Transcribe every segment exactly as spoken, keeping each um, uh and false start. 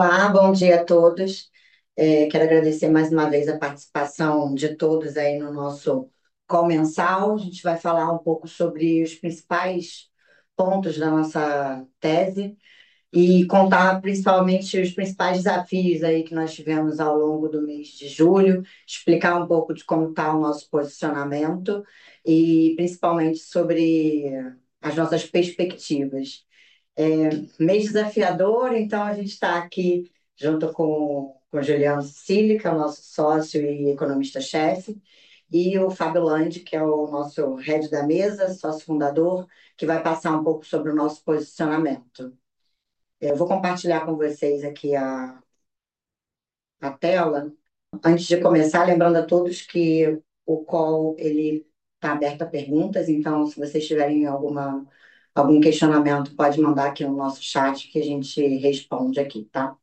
Olá, bom dia a todos. É, quero agradecer mais uma vez a participação de todos aí no nosso call mensal. A gente vai falar um pouco sobre os principais pontos da nossa tese e contar principalmente os principais desafios aí que nós tivemos ao longo do mês de julho, explicar um pouco de como está o nosso posicionamento e principalmente sobre as nossas perspectivas. É, mês desafiador, então a gente está aqui junto com, com o Juliano Cecília, que é o nosso sócio e economista-chefe, e o Fábio Landi, que é o nosso head da mesa, sócio fundador, que vai passar um pouco sobre o nosso posicionamento. Eu vou compartilhar com vocês aqui a, a tela. Antes de começar, lembrando a todos que o call ele está aberto a perguntas, então se vocês tiverem alguma, algum questionamento, pode mandar aqui no nosso chat que a gente responde aqui, tá?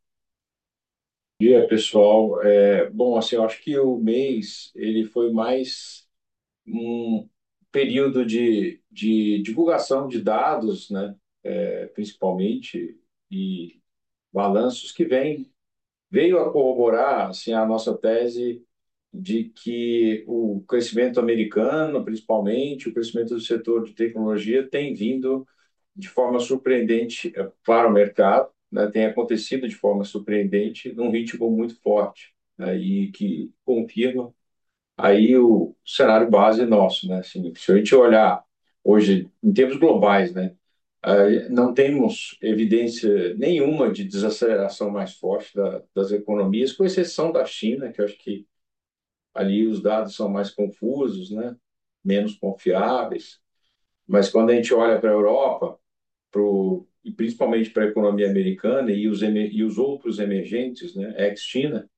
Dia, pessoal. É, bom, assim, eu acho que o mês ele foi mais um período de, de divulgação de dados, né, é, principalmente, e balanços que vem, veio a corroborar assim, a nossa tese de que o crescimento americano, principalmente, o crescimento do setor de tecnologia tem vindo de forma surpreendente eh, para o mercado, né, tem acontecido de forma surpreendente, num ritmo muito forte, né, e que confirma aí o cenário base nosso, né? Assim, se a gente olhar hoje em termos globais, né, eh, não temos evidência nenhuma de desaceleração mais forte da, das economias, com exceção da China, que eu acho que ali os dados são mais confusos, né, menos confiáveis. Mas quando a gente olha para a Europa, pro, e principalmente para a economia americana e os, e os outros emergentes, né, ex-China,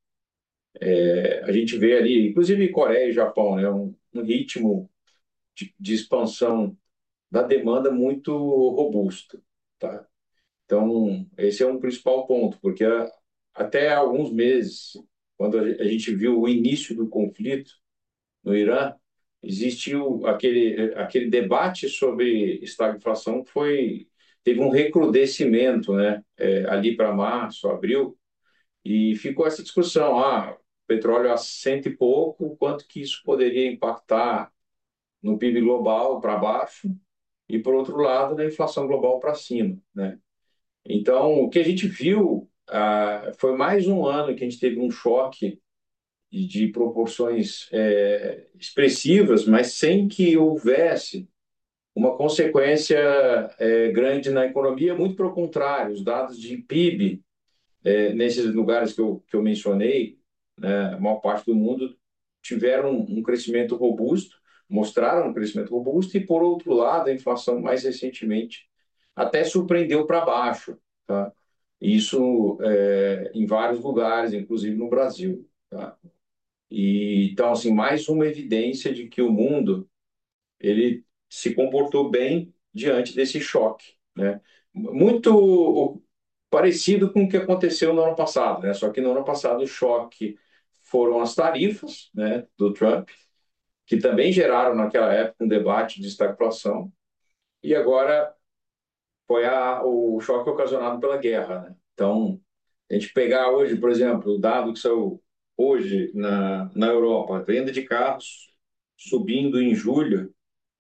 é, a gente vê ali, inclusive Coreia e Japão, né, um, um ritmo de, de expansão da demanda muito robusto, tá? Então, esse é um principal ponto, porque a, até alguns meses, quando a gente viu o início do conflito no Irã, existiu aquele, aquele debate sobre estagflação que foi, teve um recrudescimento, né, é, ali para março, abril, e ficou essa discussão, ah, petróleo a cento e pouco, quanto que isso poderia impactar no P I B global para baixo e, por outro lado, na inflação global para cima, né? Então, o que a gente viu ah, foi mais um ano que a gente teve um choque de proporções é, expressivas, mas sem que houvesse uma consequência é, grande na economia, muito pelo contrário, os dados de P I B, é, nesses lugares que eu, que eu mencionei, né, a maior parte do mundo, tiveram um crescimento robusto, mostraram um crescimento robusto, e, por outro lado, a inflação, mais recentemente, até surpreendeu para baixo, tá? Isso é, em vários lugares, inclusive no Brasil, tá? E, então, assim, mais uma evidência de que o mundo ele se comportou bem diante desse choque, né? Muito parecido com o que aconteceu no ano passado, né? Só que no ano passado o choque foram as tarifas, né, do Trump, que também geraram naquela época um debate de estagflação, e agora foi a, o choque ocasionado pela guerra, né? Então, a gente pegar hoje, por exemplo, o dado que saiu hoje na, na Europa, venda de carros subindo em julho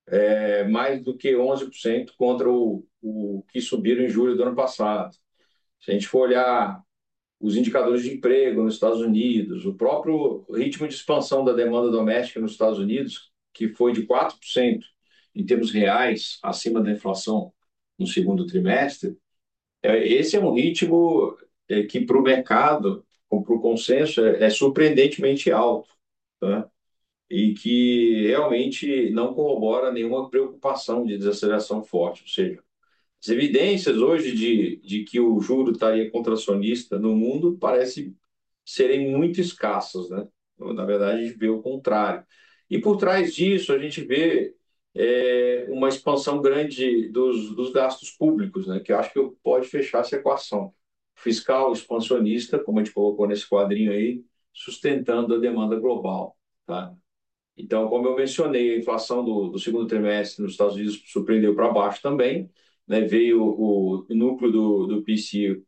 é mais do que onze por cento contra o, o que subiram em julho do ano passado. Se a gente for olhar os indicadores de emprego nos Estados Unidos, o próprio ritmo de expansão da demanda doméstica nos Estados Unidos, que foi de quatro por cento em termos reais, acima da inflação no segundo trimestre, é, esse é um ritmo é, que para o mercado, para o consenso, é, é surpreendentemente alto, tá? E que realmente não corrobora nenhuma preocupação de desaceleração forte. Ou seja, as evidências hoje de, de que o juro estaria contracionista no mundo parecem serem muito escassas, né? Na verdade, a gente vê o contrário. E por trás disso, a gente vê é, uma expansão grande dos, dos gastos públicos, né? Que eu acho que pode fechar essa equação. Fiscal expansionista, como a gente colocou nesse quadrinho aí, sustentando a demanda global, tá? Então, como eu mencionei, a inflação do, do segundo trimestre nos Estados Unidos surpreendeu para baixo também, né? Veio o, o núcleo do, do P C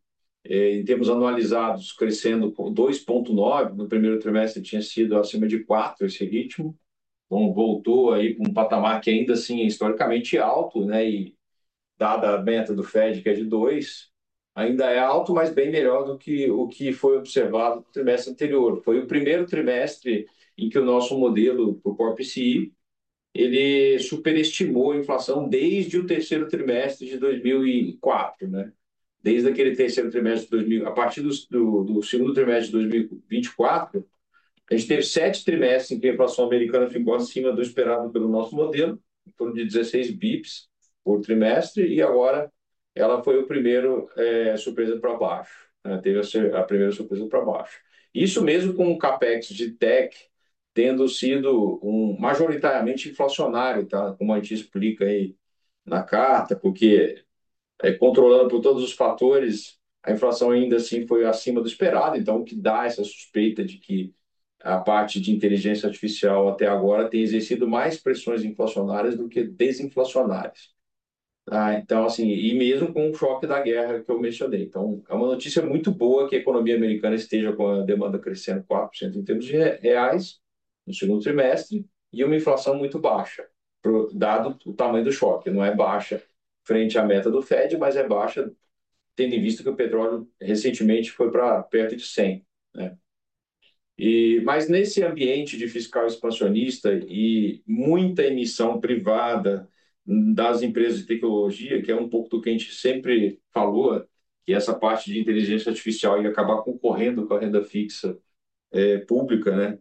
em termos anualizados, crescendo por dois vírgula nove, no primeiro trimestre tinha sido acima de quatro esse ritmo, então voltou aí para um patamar que ainda assim é historicamente alto, né? E dada a meta do Fed, que é de dois, ainda é alto, mas bem melhor do que o que foi observado no trimestre anterior. Foi o primeiro trimestre em que o nosso modelo para o Core P C I ele superestimou a inflação desde o terceiro trimestre de dois mil e quatro, né? Desde aquele terceiro trimestre de dois mil, a partir do, do, do segundo trimestre de dois mil e vinte e quatro, a gente teve sete trimestres em que a inflação americana ficou acima do esperado pelo nosso modelo, em torno de dezesseis bips por trimestre, e agora ela foi o primeiro é, surpresa para baixo, né? Teve a, a primeira surpresa para baixo. Isso mesmo com o capex de tech tendo sido um, majoritariamente inflacionário, tá? Como a gente explica aí na carta, porque é, controlando por todos os fatores, a inflação ainda assim foi acima do esperado, então o que dá essa suspeita de que a parte de inteligência artificial até agora tem exercido mais pressões inflacionárias do que desinflacionárias. Ah, então, assim, e mesmo com o choque da guerra que eu mencionei. Então, é uma notícia muito boa que a economia americana esteja com a demanda crescendo quatro por cento em termos de reais no segundo trimestre e uma inflação muito baixa, pro- dado o tamanho do choque. Não é baixa frente à meta do Fed, mas é baixa tendo em vista que o petróleo recentemente foi para perto de cem, né? E, mas nesse ambiente de fiscal expansionista e muita emissão privada das empresas de tecnologia, que é um pouco do que a gente sempre falou, que essa parte de inteligência artificial ia acabar concorrendo com a renda fixa é, pública, né?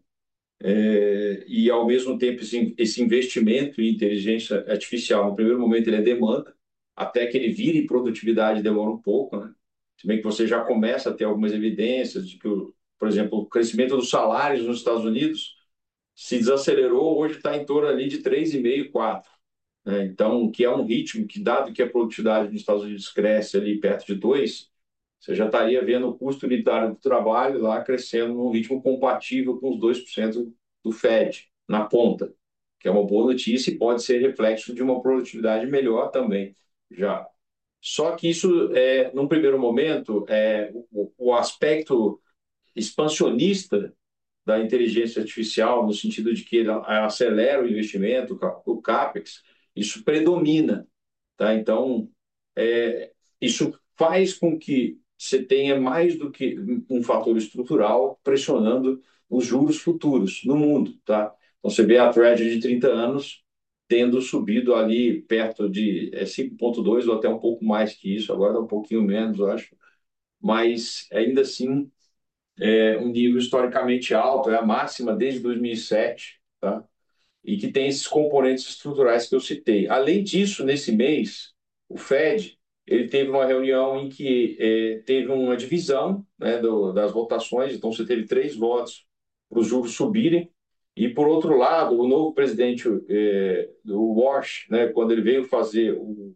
É, e ao mesmo tempo esse, esse investimento em inteligência artificial, no primeiro momento ele é demanda, até que ele vire produtividade demora um pouco, né? Se bem que você já começa a ter algumas evidências de que, o, por exemplo, o crescimento dos salários nos Estados Unidos se desacelerou, hoje está em torno ali de três vírgula cinco, quatro, né? Então, que é um ritmo que, dado que a produtividade nos Estados Unidos cresce ali perto de dois, você já estaria vendo o custo unitário do trabalho lá crescendo num ritmo compatível com os dois por cento do Fed, na ponta, que é uma boa notícia e pode ser reflexo de uma produtividade melhor também, já. Só que isso, é, num primeiro momento, é, o, o aspecto expansionista da inteligência artificial, no sentido de que ele acelera o investimento, o CAPEX, isso predomina, tá? Então, é, isso faz com que você tenha mais do que um fator estrutural pressionando os juros futuros no mundo, tá? Então, você vê a Treasury de trinta anos tendo subido ali perto de é, cinco vírgula dois ou até um pouco mais que isso, agora é um pouquinho menos, eu acho, mas ainda assim é um nível historicamente alto, é a máxima desde dois mil e sete, tá? E que tem esses componentes estruturais que eu citei. Além disso, nesse mês, o Fed ele teve uma reunião em que eh, teve uma divisão, né, do, das votações, então você teve três votos para os juros subirem, e por outro lado, o novo presidente eh, do Wash, né, quando ele veio fazer o,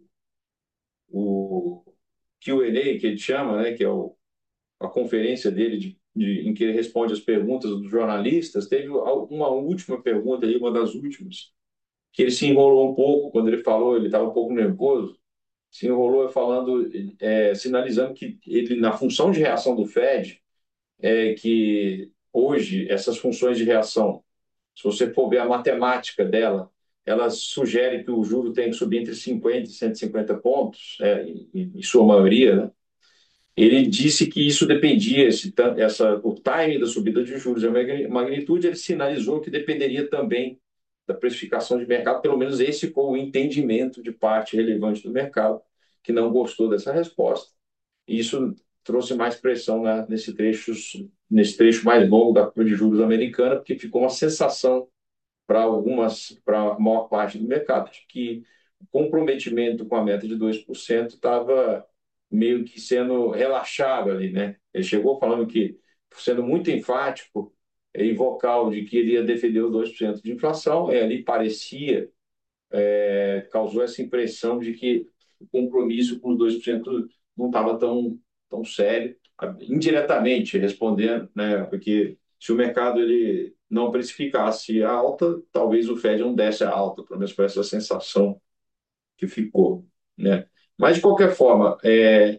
o Q and A, que ele chama, né, que é o, a conferência dele de, de, em que ele responde as perguntas dos jornalistas, teve uma última pergunta, aí, uma das últimas, que ele se enrolou um pouco quando ele falou, ele estava um pouco nervoso, se enrolou falando, é, sinalizando que ele, na função de reação do Fed, é que hoje essas funções de reação, se você for ver a matemática dela, ela sugere que o juro tem que subir entre cinquenta e cento e cinquenta pontos, é, em, em sua maioria, né? Ele disse que isso dependia, esse, essa, o time da subida de juros e a magnitude, ele sinalizou que dependeria também da precificação de mercado, pelo menos esse foi o entendimento de parte relevante do mercado, que não gostou dessa resposta. E isso trouxe mais pressão na, nesse, trecho, nesse trecho mais longo da curva de juros americana, porque ficou uma sensação para algumas, para a maior parte do mercado, de que o comprometimento com a meta de dois por cento estava meio que sendo relaxado ali, né? Ele chegou falando que, sendo muito enfático e vocal de que iria defender os dois por cento de inflação, e ali parecia, é, causou essa impressão de que o compromisso com os dois por cento não estava tão, tão sério, indiretamente respondendo, né? Porque se o mercado ele não precificasse a alta, talvez o Fed não desse a alta, pelo menos foi essa sensação que ficou, né? Mas, de qualquer forma, é,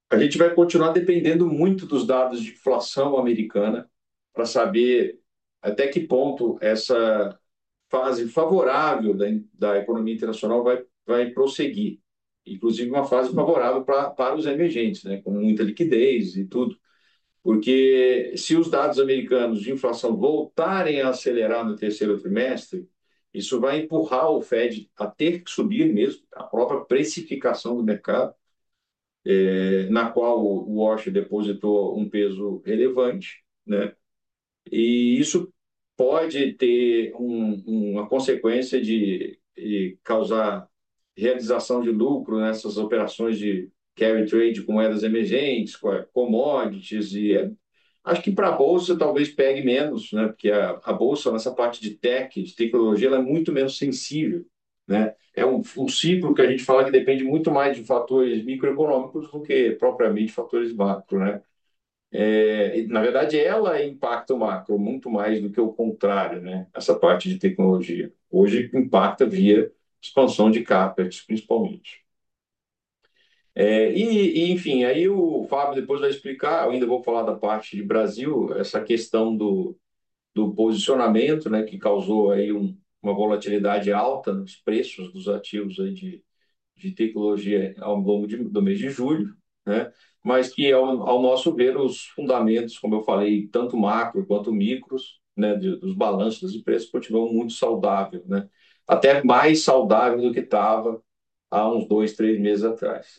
A gente vai continuar dependendo muito dos dados de inflação americana para saber até que ponto essa fase favorável da, da economia internacional vai, vai prosseguir. Inclusive uma fase favorável pra, para os emergentes, né, com muita liquidez e tudo. Porque se os dados americanos de inflação voltarem a acelerar no terceiro trimestre, isso vai empurrar o Fed a ter que subir mesmo, a própria precificação do mercado, na qual o Washington depositou um peso relevante, né? E isso pode ter um, uma consequência de, de causar realização de lucro nessas operações de carry trade com moedas emergentes, commodities e é, acho que para a bolsa talvez pegue menos, né? Porque a, a bolsa nessa parte de tech, de tecnologia, ela é muito menos sensível, né? É um, um ciclo que a gente fala que depende muito mais de fatores microeconômicos do que propriamente fatores macro, né? É, na verdade, ela impacta o macro muito mais do que o contrário, né? Essa parte de tecnologia. Hoje impacta via expansão de CAPEX, principalmente. É, e, e, enfim, aí o Fábio depois vai explicar, eu ainda vou falar da parte de Brasil, essa questão do, do posicionamento, né, que causou aí um, uma volatilidade alta nos preços dos ativos aí de, de tecnologia ao longo de, do mês de julho, né, mas que, ao, ao nosso ver, os fundamentos, como eu falei, tanto macro quanto micros, né, de, dos balanços de preços continuam muito saudáveis, né, até mais saudável do que estava há uns dois, três meses atrás.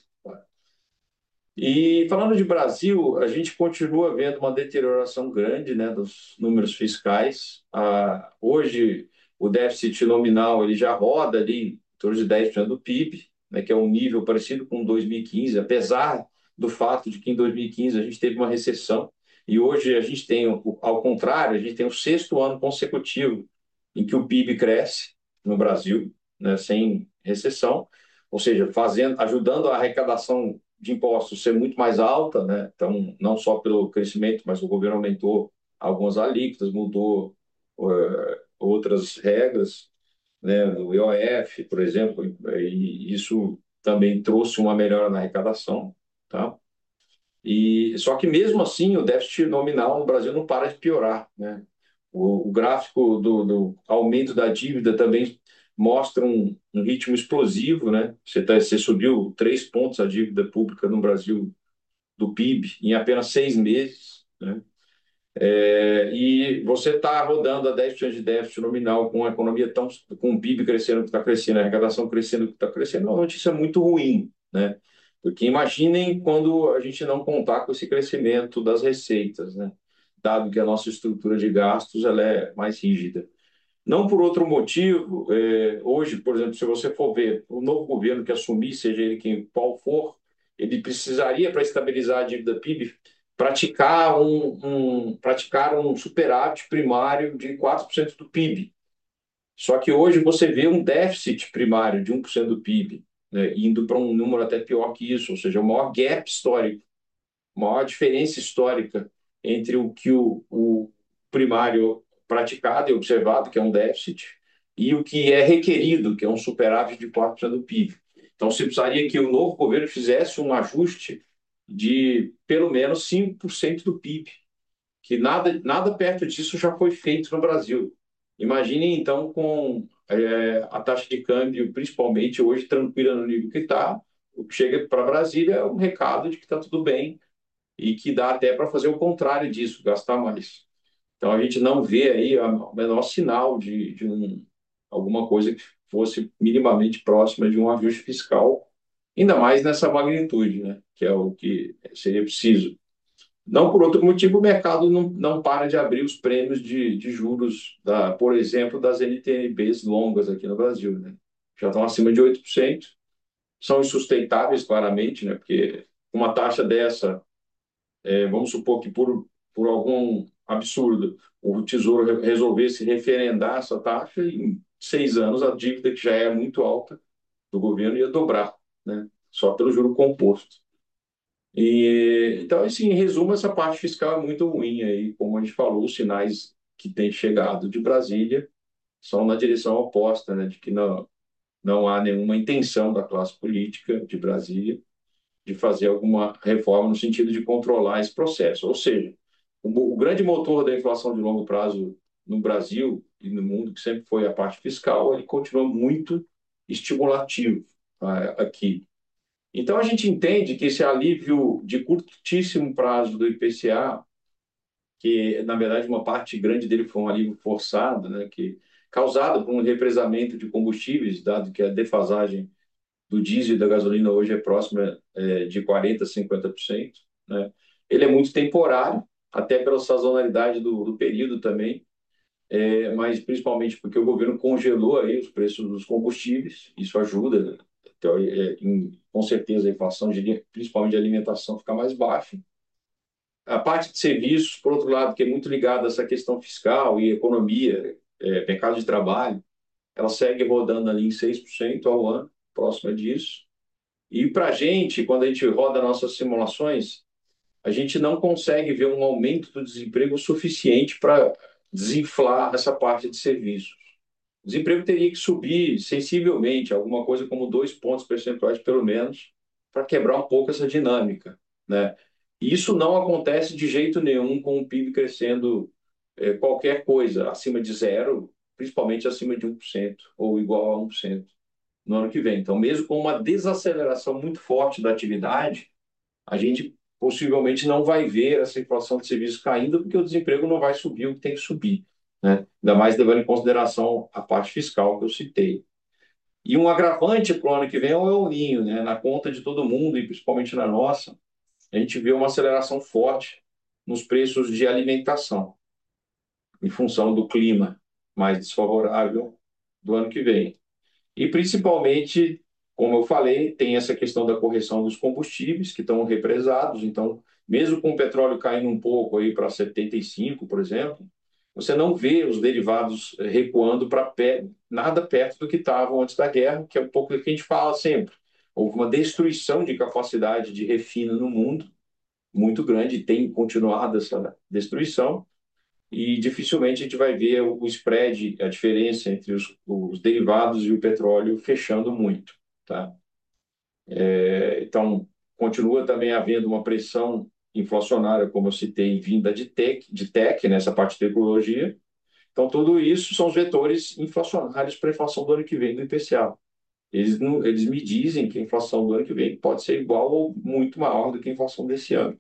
E falando de Brasil, a gente continua vendo uma deterioração grande, né, dos números fiscais. Ah, hoje, o déficit nominal ele já roda ali em torno de dez por cento do P I B, né, que é um nível parecido com dois mil e quinze, apesar do fato de que em dois mil e quinze a gente teve uma recessão. E hoje a gente tem, ao contrário, a gente tem o sexto ano consecutivo em que o P I B cresce no Brasil, né, sem recessão, ou seja, fazendo, ajudando a arrecadação de impostos ser muito mais alta, né? Então, não só pelo crescimento, mas o governo aumentou algumas alíquotas, mudou uh, outras regras, né? Do I O F, por exemplo, e isso também trouxe uma melhora na arrecadação, tá? E só que mesmo assim o déficit nominal no Brasil não para de piorar, né? O, o gráfico do, do aumento da dívida também mostra um, um ritmo explosivo, né? Você, tá, você subiu três pontos a dívida pública no Brasil do P I B em apenas seis meses, né? É, e você está rodando a dez por cento de déficit nominal com a economia tão, com o P I B crescendo que está crescendo, a arrecadação crescendo que está crescendo, é uma notícia muito ruim, né? Porque imaginem quando a gente não contar com esse crescimento das receitas, né? Dado que a nossa estrutura de gastos ela é mais rígida. Não por outro motivo, é, hoje, por exemplo, se você for ver o novo governo que assumir, seja ele quem qual for, ele precisaria, para estabilizar a dívida P I B, praticar um, um, praticar um superávit primário de quatro por cento do P I B. Só que hoje você vê um déficit primário de um por cento do P I B, né, indo para um número até pior que isso, ou seja, o maior gap histórico, maior diferença histórica entre o que o, o primário praticado e observado, que é um déficit, e o que é requerido, que é um superávit de quatro por cento do P I B. Então, você precisaria que o novo governo fizesse um ajuste de pelo menos cinco por cento do P I B, que nada, nada perto disso já foi feito no Brasil. Imagine, então, com é, a taxa de câmbio, principalmente hoje, tranquila no nível que está, o que chega para Brasília é um recado de que está tudo bem, e que dá até para fazer o contrário disso, gastar mais. Então a gente não vê aí o menor sinal de, de um, alguma coisa que fosse minimamente próxima de um ajuste fiscal, ainda mais nessa magnitude, né? Que é o que seria preciso. Não por outro motivo, o mercado não, não para de abrir os prêmios de, de juros, da, por exemplo, das N T N Bs longas aqui no Brasil, né? Já estão acima de oito por cento, são insustentáveis, claramente, né? Porque uma taxa dessa, é, vamos supor que por, por algum absurdo o Tesouro resolvesse referendar essa taxa, e em seis anos a dívida, que já é muito alta do governo, ia dobrar, né? Só pelo juro composto. E, então, assim, em resumo, essa parte fiscal é muito ruim aí, como a gente falou, os sinais que têm chegado de Brasília são na direção oposta, né? De que não, não há nenhuma intenção da classe política de Brasília de fazer alguma reforma no sentido de controlar esse processo. Ou seja, o, o grande motor da inflação de longo prazo no Brasil e no mundo, que sempre foi a parte fiscal, ele continua muito estimulativo ah, aqui. Então, a gente entende que esse alívio de curtíssimo prazo do I P C A, que na verdade uma parte grande dele foi um alívio forçado, né, que causado por um represamento de combustíveis, dado que a defasagem do diesel e da gasolina hoje é próxima é, de quarenta por cento, cinquenta por cento, né? Ele é muito temporário, até pela sazonalidade do, do período também, é, mas principalmente porque o governo congelou aí os preços dos combustíveis, isso ajuda, né? Então, é, em, com certeza a inflação, de, principalmente de alimentação, fica mais baixa. A parte de serviços, por outro lado, que é muito ligada a essa questão fiscal e economia, é, mercado de trabalho, ela segue rodando ali em seis por cento ao ano, próxima disso. E para a gente, quando a gente roda nossas simulações, a gente não consegue ver um aumento do desemprego suficiente para desinflar essa parte de serviços. O desemprego teria que subir sensivelmente, alguma coisa como dois pontos percentuais, pelo menos, para quebrar um pouco essa dinâmica, né? E isso não acontece de jeito nenhum com o P I B crescendo é, qualquer coisa acima de zero, principalmente acima de um por cento ou igual a um por cento no ano que vem. Então, mesmo com uma desaceleração muito forte da atividade, a gente possivelmente não vai ver essa inflação de serviços caindo, porque o desemprego não vai subir o que tem que subir, né? Ainda mais levando em consideração a parte fiscal que eu citei. E um agravante para o ano que vem é o El Niño, né? Na conta de todo mundo, e principalmente na nossa, a gente vê uma aceleração forte nos preços de alimentação, em função do clima mais desfavorável do ano que vem. E principalmente, como eu falei, tem essa questão da correção dos combustíveis que estão represados. Então, mesmo com o petróleo caindo um pouco aí para setenta e cinco, por exemplo, você não vê os derivados recuando para pé, nada perto do que estavam antes da guerra, que é um pouco do que a gente fala sempre. Houve uma destruição de capacidade de refino no mundo muito grande, e tem continuado essa destruição, e dificilmente a gente vai ver o spread, a diferença entre os, os derivados e o petróleo fechando muito, tá? É, então, continua também havendo uma pressão inflacionária, como eu citei, vinda de tech, de tech, nessa parte de tecnologia. Então, tudo isso são os vetores inflacionários para a inflação do ano que vem do I P C A. Eles, não, eles me dizem que a inflação do ano que vem pode ser igual ou muito maior do que a inflação desse ano.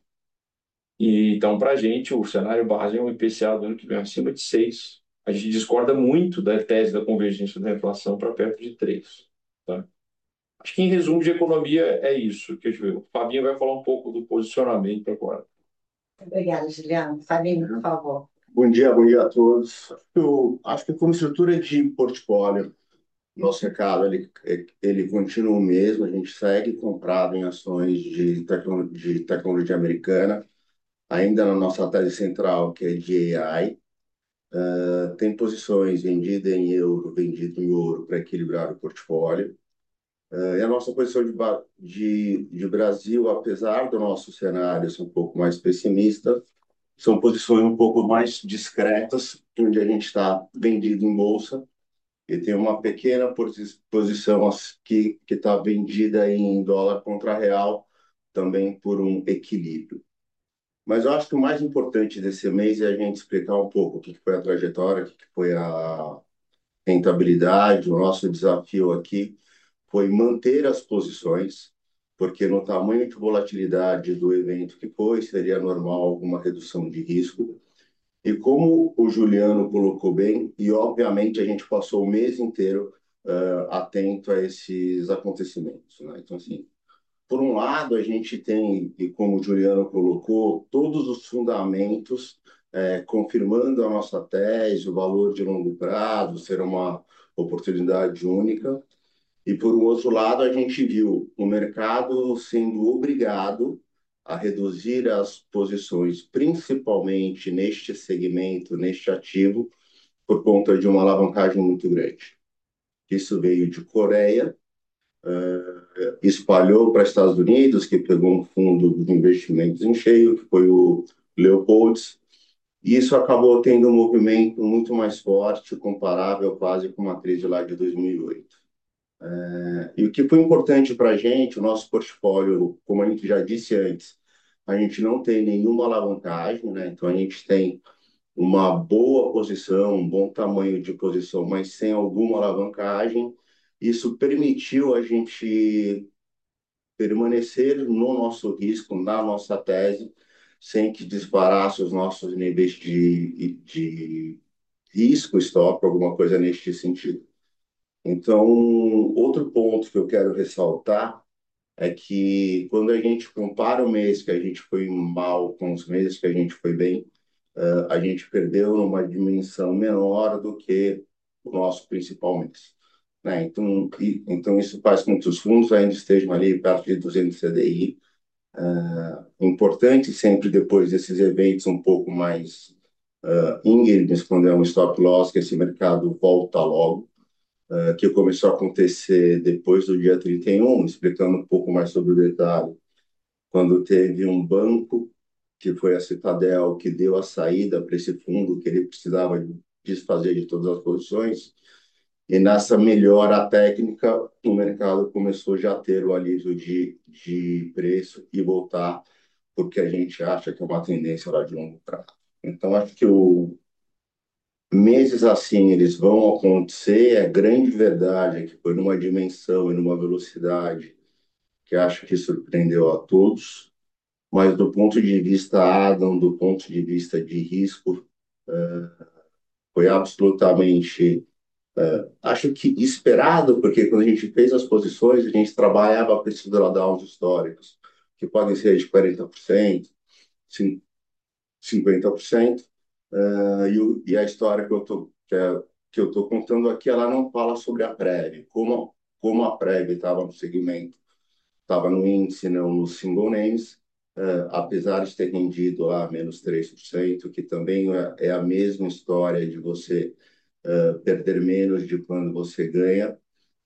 E, então, para a gente, o cenário base é um I P C A do ano que vem acima de seis. A gente discorda muito da tese da convergência da inflação para perto de três. Tá? Acho que, em resumo de economia, é isso. Que eu, o Fabinho vai falar um pouco do posicionamento agora. Obrigada, Juliana. Fabinho, por favor. Bom dia, bom dia a todos. Eu acho que como estrutura de portfólio, nosso mercado ele, ele continua o mesmo, a gente segue comprado em ações de, tecno, de tecnologia americana, ainda na nossa tese central, que é de A I. Uh, tem posições vendidas em euro, vendido em ouro para equilibrar o portfólio. Uh, e a nossa posição de, de, de Brasil, apesar do nosso cenário ser um pouco mais pessimista, são posições um pouco mais discretas, onde a gente está vendido em bolsa e tem uma pequena posição que que está vendida em dólar contra real, também por um equilíbrio. Mas eu acho que o mais importante desse mês é a gente explicar um pouco o que foi a trajetória, o que foi a rentabilidade. O nosso desafio aqui foi manter as posições, porque no tamanho de volatilidade do evento que foi, seria normal alguma redução de risco. E como o Juliano colocou bem, e obviamente a gente passou o mês inteiro uh, atento a esses acontecimentos, né? Então, assim, por um lado, a gente tem, e como o Juliano colocou, todos os fundamentos eh, confirmando a nossa tese, o valor de longo prazo, ser uma oportunidade única. E, por um outro lado, a gente viu o mercado sendo obrigado a reduzir as posições, principalmente neste segmento, neste ativo, por conta de uma alavancagem muito grande. Isso veio de Coreia, uh, espalhou para Estados Unidos, que pegou um fundo de investimentos em cheio, que foi o Leopolds, e isso acabou tendo um movimento muito mais forte, comparável quase com uma crise lá de dois mil e oito. E o que foi importante para a gente, o nosso portfólio, como a gente já disse antes, a gente não tem nenhuma alavancagem, né? Então a gente tem uma boa posição, um bom tamanho de posição, mas sem alguma alavancagem. Isso permitiu a gente permanecer no nosso risco, na nossa tese, sem que disparasse os nossos níveis de, de risco, stop, alguma coisa neste sentido. Então, outro ponto que eu quero ressaltar é que quando a gente compara o mês que a gente foi mal com os meses que a gente foi bem, uh, a gente perdeu numa dimensão menor do que o nosso principal mês. Né? Então, e, então, isso faz com que os fundos ainda estejam ali perto de duzentos C D I. Uh, importante sempre depois desses eventos um pouco mais uh, íngremes, quando é um stop loss, que esse mercado volta logo, uh, que começou a acontecer depois do dia trinta e um, explicando um pouco mais sobre o detalhe, quando teve um banco, que foi a Citadel, que deu a saída para esse fundo, que ele precisava desfazer de todas as posições, e nessa melhora técnica, o mercado começou já a ter o alívio de, de preço e voltar, porque a gente acha que é uma tendência lá de longo prazo. Então, acho que o, meses assim eles vão acontecer, é grande verdade é que foi numa dimensão e numa velocidade que acho que surpreendeu a todos, mas do ponto de vista Adam, do ponto de vista de risco, foi absolutamente, acho que esperado, porque quando a gente fez as posições, a gente trabalhava para esses drawdowns históricos, que podem ser de quarenta por cento, cinquenta por cento, uh, e, o, e a história que eu tô, que, é, que eu tô contando aqui, ela não fala sobre a Prev, como, como a Prev estava no segmento, estava no índice, não nos single names, uh, apesar de ter rendido lá menos três por cento, que também é, é a mesma história de você uh, perder menos de quando você ganha.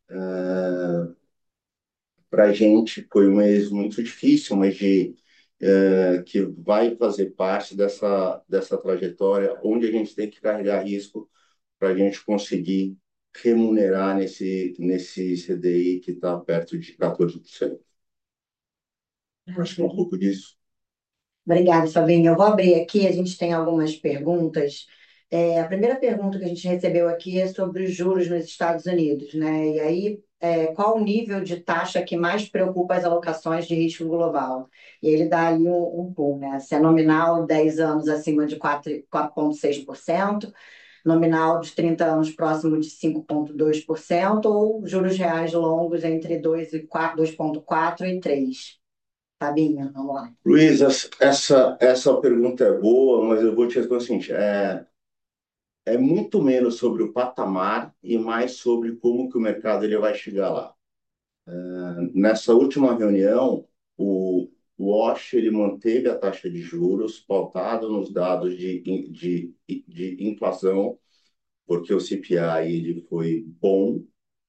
Uh, para a gente foi um mês muito difícil, mas de, uh, que vai fazer parte dessa, dessa trajetória, onde a gente tem que carregar risco para a gente conseguir remunerar nesse, nesse C D I que está perto de quatorze por cento. Acho que é um pouco disso. Obrigada, Fabinho. Eu vou abrir aqui, a gente tem algumas perguntas. É, a primeira pergunta que a gente recebeu aqui é sobre os juros nos Estados Unidos, né? E aí, é, qual o nível de taxa que mais preocupa as alocações de risco global? E ele dá ali um, um pool, né? Se é nominal, dez anos acima de quatro vírgula seis por cento, nominal de trinta anos próximo de cinco vírgula dois por cento, ou juros reais longos entre dois e quatro, dois vírgula quatro e três. Fabinho, vamos lá. Luiz, essa, essa pergunta é boa, mas eu vou te responder o seguinte, é, é muito menos sobre o patamar e mais sobre como que o mercado ele vai chegar lá. Nessa última reunião, o Wash ele manteve a taxa de juros pautado nos dados de, de, de inflação, porque o C P I ele foi bom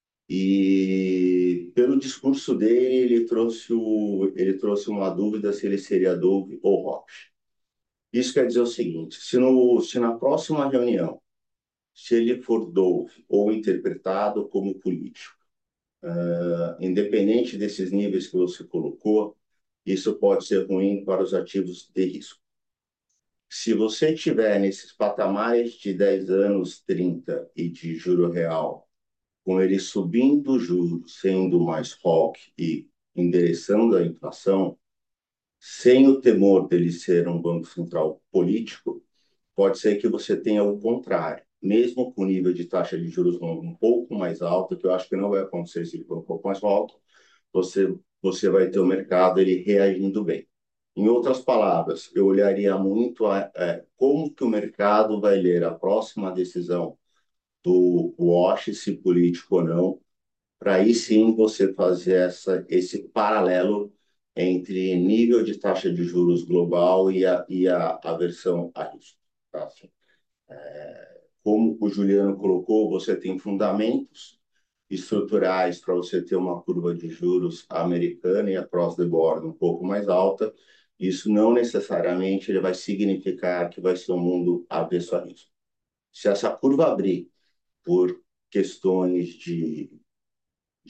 e pelo discurso dele ele trouxe o, ele trouxe uma dúvida se ele seria Dove ou Roche. Isso quer dizer o seguinte: se, no, se na próxima reunião, se ele for Dove ou interpretado como político, uh, independente desses níveis que você colocou, isso pode ser ruim para os ativos de risco. Se você tiver nesses patamares de dez anos, trinta e de juro real, com ele subindo o juros, sendo mais rock e endereçando a inflação, sem o temor dele ser um banco central político, pode ser que você tenha o contrário. Mesmo com o nível de taxa de juros um pouco mais alto, que eu acho que não vai acontecer se ele for um pouco mais alto, você, você vai ter o mercado ele reagindo bem. Em outras palavras, eu olharia muito a, a, como que o mercado vai ler a próxima decisão do Wash, se político ou não, para aí sim você fazer essa, esse paralelo entre nível de taxa de juros global e a, e a aversão a risco. Tá? Assim, como o Juliano colocou, você tem fundamentos estruturais para você ter uma curva de juros americana e across the board um pouco mais alta. Isso não necessariamente ele vai significar que vai ser um mundo avesso a risco. Se essa curva abrir por questões de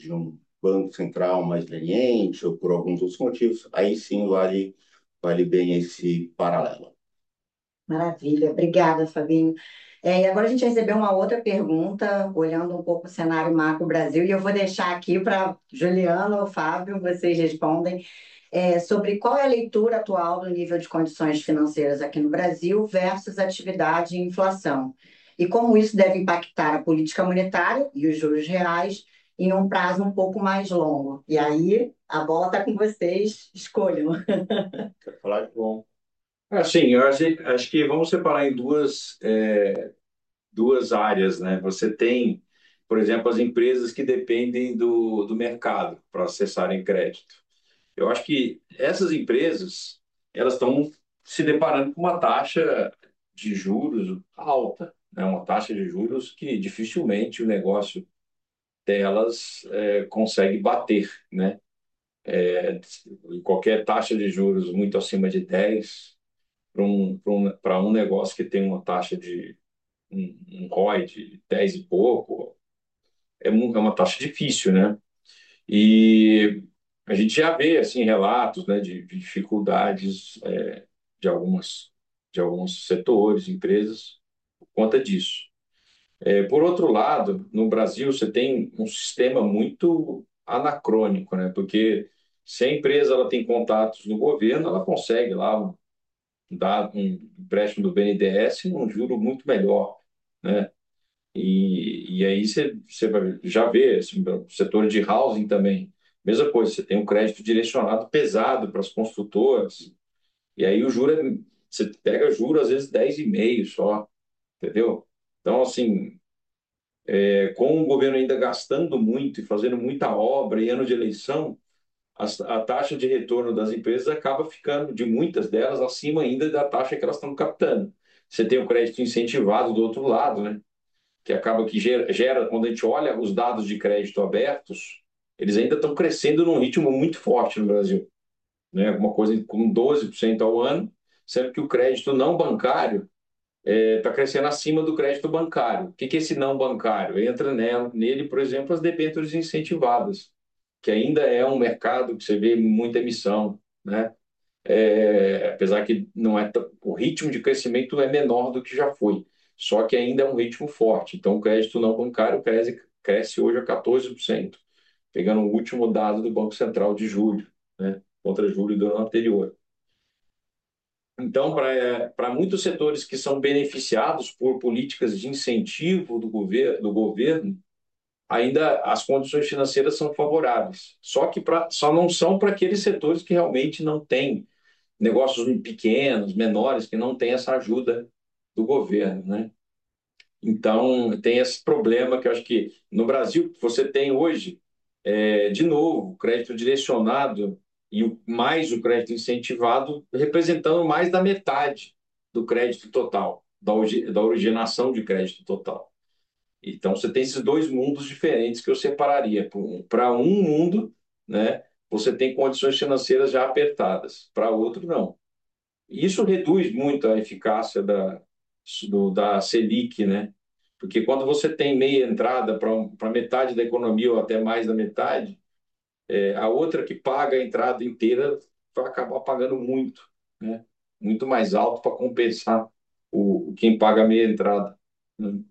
de um banco central mais leniente ou por alguns outros motivos, aí sim vale, vale bem esse paralelo. Maravilha, obrigada, Fabinho. É, e agora a gente recebeu uma outra pergunta, olhando um pouco o cenário macro Brasil, e eu vou deixar aqui para Juliana ou Fábio, vocês respondem, é, sobre qual é a leitura atual do nível de condições financeiras aqui no Brasil versus atividade e inflação, e como isso deve impactar a política monetária e os juros reais em um prazo um pouco mais longo. E aí, a bola está com vocês, escolham. Quer falar de bom? Assim, eu acho, acho que vamos separar em duas, é, duas áreas, né? Você tem, por exemplo, as empresas que dependem do, do mercado para acessarem crédito. Eu acho que essas empresas, elas estão se deparando com uma taxa de juros alta, né? Uma taxa de juros que dificilmente o negócio delas é, consegue bater, né? É, qualquer taxa de juros muito acima de dez para um, para um, para um negócio que tem uma taxa de um, um R O I de dez e pouco, é, um, é uma taxa difícil, né? E a gente já vê assim relatos, né, de, de dificuldades é, de algumas de alguns setores, empresas por conta disso. É, por outro lado, no Brasil você tem um sistema muito anacrônico, né? Porque se a empresa ela tem contatos no governo, ela consegue lá um, dar um empréstimo do B N D E S num juro muito melhor, né? E, e aí você, você vai- já vê, assim, o setor de housing também, mesma coisa, você tem um crédito direcionado pesado para as construtoras, e aí o juro, é, você pega juro às vezes dez e meio só, entendeu? Então, assim, é, com o governo ainda gastando muito e fazendo muita obra e ano de eleição, a, a taxa de retorno das empresas acaba ficando, de muitas delas, acima ainda da taxa que elas estão captando. Você tem o crédito incentivado do outro lado, né? Que acaba que gera, gera, quando a gente olha os dados de crédito abertos, eles ainda estão crescendo num ritmo muito forte no Brasil, né? Alguma coisa com doze por cento ao ano, sendo que o crédito não bancário está crescendo acima do crédito bancário. O que que é esse não bancário? Entra nele, por exemplo, as debêntures incentivadas, que ainda é um mercado que você vê muita emissão, né? É, apesar que não é o ritmo de crescimento é menor do que já foi, só que ainda é um ritmo forte. Então, o crédito não bancário cresce, cresce hoje a quatorze por cento, pegando o último dado do Banco Central de julho, né, contra julho do ano anterior. Então, para para muitos setores que são beneficiados por políticas de incentivo do governo, do governo, ainda as condições financeiras são favoráveis. Só que pra, só não são para aqueles setores que realmente não têm negócios pequenos, menores, que não têm essa ajuda do governo, né? Então, tem esse problema que eu acho que no Brasil você tem hoje, é, de novo, o crédito direcionado e o, mais o crédito incentivado representando mais da metade do crédito total, da, da originação de crédito total. Então, você tem esses dois mundos diferentes que eu separaria. Para um mundo, né, você tem condições financeiras já apertadas, para outro, não. Isso reduz muito a eficácia da, do, da Selic, né? Porque quando você tem meia entrada para um, para metade da economia ou até mais da metade, é, a outra que paga a entrada inteira vai acabar pagando muito, né? Muito mais alto para compensar o, quem paga a meia entrada, né?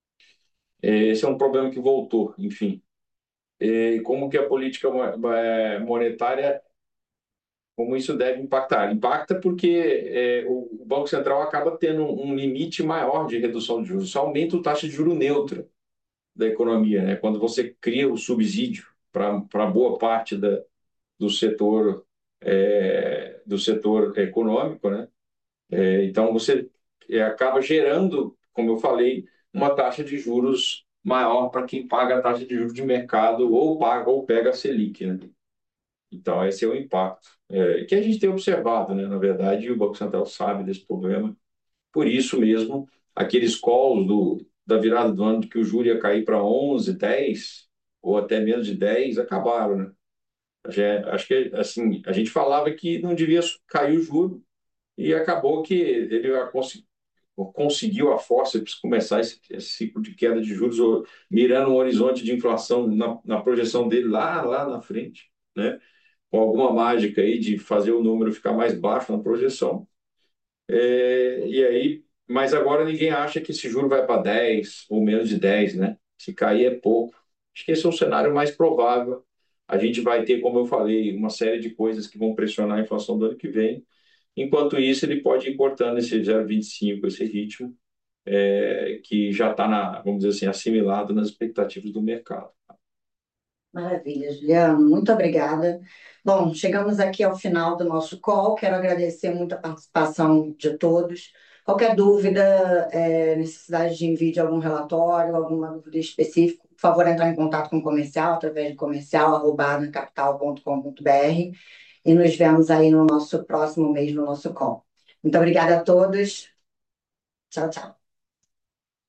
É, esse é um problema que voltou, enfim. É, como que a política é, monetária, como isso deve impactar? Impacta porque é, o Banco Central acaba tendo um limite maior de redução de juros. Isso aumenta a taxa de juro neutra da economia, né? Quando você cria o subsídio para boa parte da, do setor é, do setor econômico, né? É, então você é, acaba gerando, como eu falei, uma taxa de juros maior para quem paga a taxa de juros de mercado ou paga ou pega a Selic, né? Então, esse é o impacto, é, que a gente tem observado, né? Na verdade, o Banco Central sabe desse problema. Por isso mesmo, aqueles calls do, da virada do ano de que o juro ia cair para onze, dez, ou até menos de dez, acabaram, né? Acho que, assim, a gente falava que não devia cair o juro e acabou que ele conseguiu a forceps começar esse, esse ciclo de queda de juros, ou, mirando um horizonte de inflação na, na projeção dele lá, lá na frente, né? Com alguma mágica aí de fazer o número ficar mais baixo na projeção. É, e aí, mas agora ninguém acha que esse juro vai para dez ou menos de dez, né? Se cair é pouco. Acho que esse é o cenário mais provável. A gente vai ter, como eu falei, uma série de coisas que vão pressionar a inflação do ano que vem. Enquanto isso, ele pode ir cortando esse zero vírgula vinte e cinco, esse ritmo, é, que já está, na, vamos dizer assim, assimilado nas expectativas do mercado. Maravilha, Juliano, muito obrigada. Bom, chegamos aqui ao final do nosso call. Quero agradecer muito a participação de todos. Qualquer dúvida, é, necessidade de envio de algum relatório, alguma dúvida específica, por favor, entrar em contato com o comercial, através de comercial arroba arnacapital ponto com ponto br, e nos vemos aí no nosso próximo mês, no nosso call. Muito obrigada a todos. Tchau, tchau.